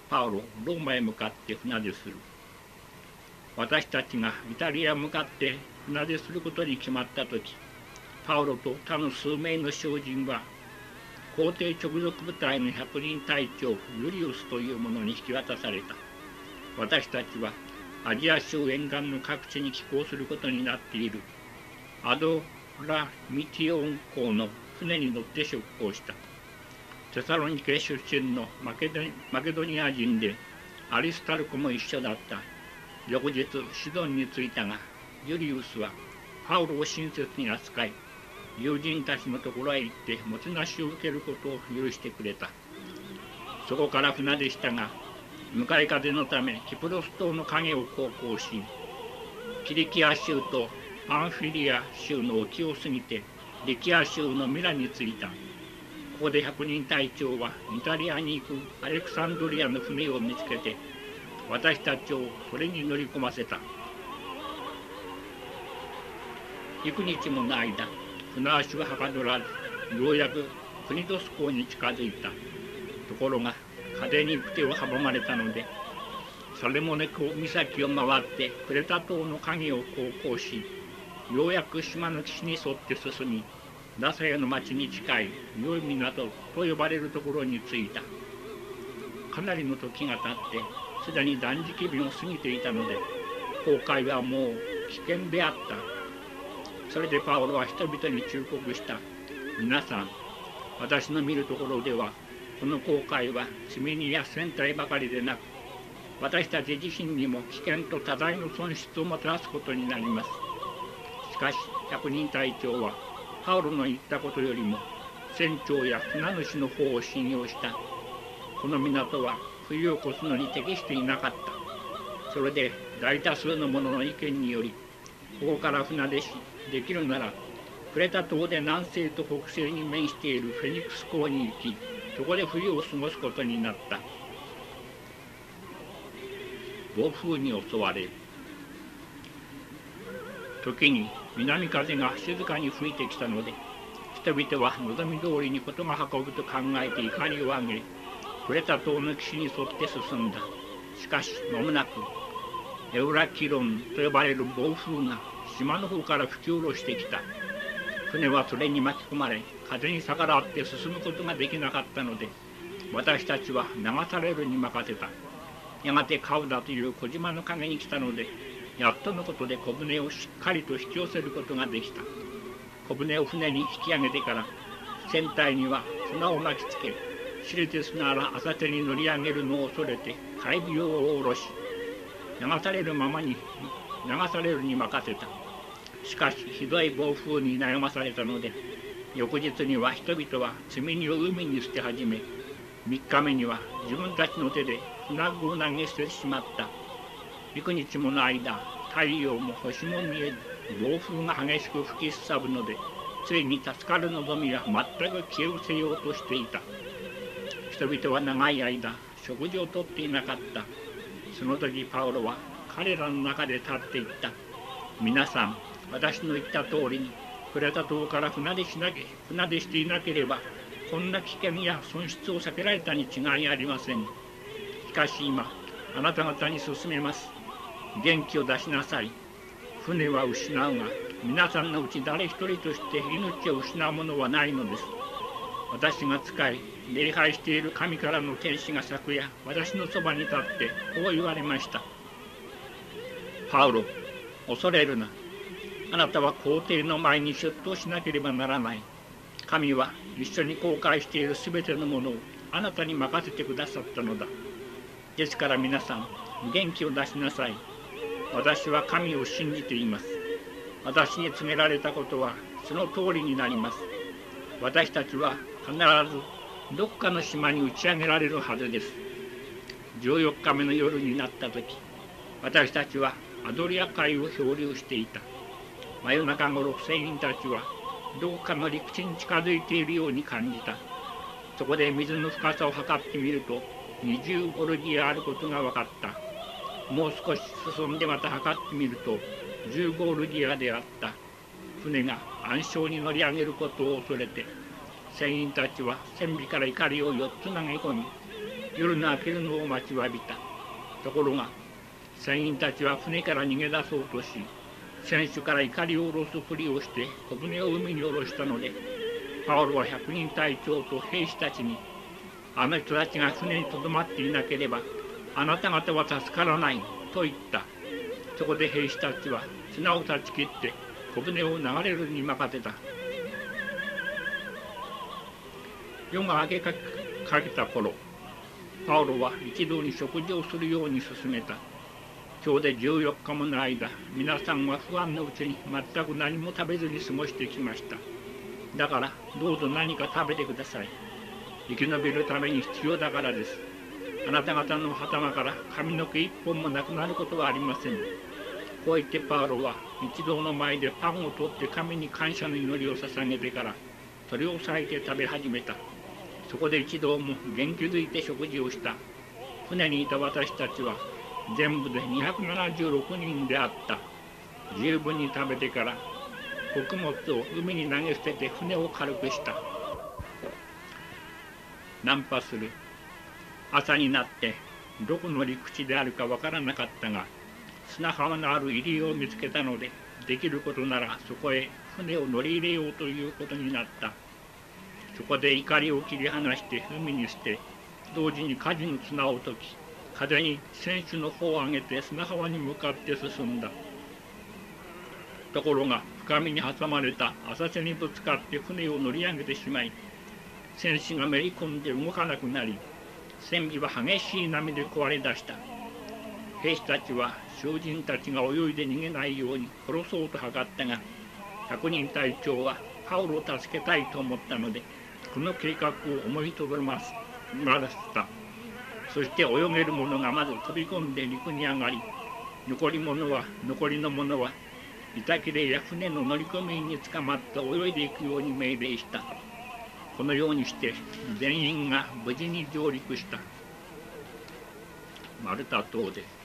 パウロ、ローマへ向かって船出する。私たちがイタリアへ向かって船出することに決まったとき、パウロと他の数名の囚人は、皇帝直属部隊の百人隊長ユリウスという者に引き渡された。私たちはアジア州沿岸の各地に寄港することになっているアドラミティオン港の船に乗って出港した。テサロニケ出身のマケドニア人でアリスタルコも一緒だった。翌日シドンに着いたが、ユリウスはパウロを親切に扱い、友人たちのところへ行ってもてなしを受けることを許してくれた。そこから船でしたが、向かい風のためキプロス島の影を航行し、キリキア州とパンフィリア州の沖を過ぎてリキア州のミラに着いた。ここで百人隊長はイタリアに行くアレクサンドリアの船を見つけて、私たちをそれに乗り込ませた。幾日もの間、船足ははかどらず、ようやくクニドス港に近づいた。ところが風に行く手を阻まれたので、サレモネ港岬を回ってクレタ島の影を航行し、ようやく島の岸に沿って進み、ラサヤの町に近い良い港と呼ばれるところに着いた。かなりの時が経って、すでに断食日を過ぎていたので、航海はもう危険であった。それでパウロは人々に忠告した。皆さん、私の見るところでは、この航海は積み荷や船体ばかりでなく、私たち自身にも危険と多大の損失をもたらすことになります。しかし、百人隊長は、パウロの言ったことよりも、船長や船主の方を信用した。この港は冬を越すのに適していなかった。それで、大多数の者の意見により、ここから船出し、できるなら、クレタ島で南西と北西に面しているフェニックス港に行き、そこで冬を過ごすことになった。暴風に襲われる。時に南風が静かに吹いてきたので、人々は望み通りに事が運ぶと考えて怒りを上げ、クレタ島の岸に沿って進んだ。しかし間もなく、エウラキロンと呼ばれる暴風が島の方から吹き下ろしてきた。船はそれに巻き込まれ、風に逆らって進むことができなかったので、私たちは流されるに任せた。やがてカウダという小島の陰に来たので、やっとのことで小舟をしっかりと引き寄せることができた。小舟を船に引き上げてから、船体には砂を巻きつけ、知れて砂ら浅瀬に乗り上げるのを恐れて海流を下ろし、流されるに任せた。しかしひどい暴風に悩まされたので、翌日には人々は積み荷を海に捨て始め、3日目には自分たちの手で船具を投げ捨ててしまった。幾日もの間、太陽も星も見えず、暴風が激しく吹きすさぶので、ついに助かる望みは全く消え失せようとしていた。人々は長い間、食事をとっていなかった。その時パウロは彼らの中で立っていった。皆さん、私の言った通りに、クレタ島から船出していなければ、こんな危険や損失を避けられたに違いありません。しかし今、あなた方に勧めます。元気を出しなさい。船は失うが、皆さんのうち誰一人として命を失うものはないのです。私が仕え、礼拝している神からの天使が昨夜、私のそばに立って、こう言われました。パウロ、恐れるな。あなたは皇帝の前に出頭しなければならない。神は一緒に航海しているすべてのものをあなたに任せてくださったのだ。ですから皆さん、元気を出しなさい。私は神を信じています。私に告げられたことはその通りになります。私たちは必ずどこかの島に打ち上げられるはずです。14日目の夜になった時、私たちはアドリア海を漂流していた。真夜中ごろ、船員たちはどこかの陸地に近づいているように感じた。そこで水の深さを測ってみると、20ゴルディアあることが分かった。もう少し進んでまた測ってみると、10ゴルディアであった。船が暗礁に乗り上げることを恐れて、船員たちは船尾から怒りを4つ投げ込み、 夜の明けるのを待ちわびた。ところが船員たちは船から逃げ出そうとし、船首から怒りを下ろすふりをして小舟を海に下ろしたので、パウロは百人隊長と兵士たちに、あの人たちが船にとどまっていなければあなた方は助からないと言った。そこで兵士たちは綱を断ち切って小舟を流れるに任せた。夜が明けかけた頃、パウロは一同に食事をするように勧めた。今日で14日もの間、皆さんは不安のうちに全く何も食べずに過ごしてきました。だからどうぞ何か食べてください。生き延びるために必要だからです。あなた方の頭から髪の毛一本もなくなることはありません。こう言ってパウロは一同の前でパンを取って神に感謝の祈りを捧げてから、それを裂いて食べ始めた。そこで一同も元気づいて食事をした。船にいた私たちは全部で276人であった。十分に食べてから穀物を海に投げ捨てて船を軽くした。ナンパする。朝になってどこの陸地であるかわからなかったが、砂浜のある入り江を見つけたので、できることならそこへ船を乗り入れようということになった。そこで怒りを切り離して海に捨て、同時に舵の綱を解き、風に船首の方を上げて砂浜に向かって進んだ。ところが深みに挟まれた浅瀬にぶつかって船を乗り上げてしまい、船首がめり込んで動かなくなり、船尾は激しい波で壊れ出した。兵士たちは囚人たちが泳いで逃げないように殺そうと図ったが、百人隊長はパウロを助けたいと思ったので、この計画を思いとどまらせた。そして泳げる者がまず飛び込んで陸に上がり、残りの者は板切れや船の乗組員に捕まって泳いでいくように命令した。このようにして全員が無事に上陸した。マルタ島です。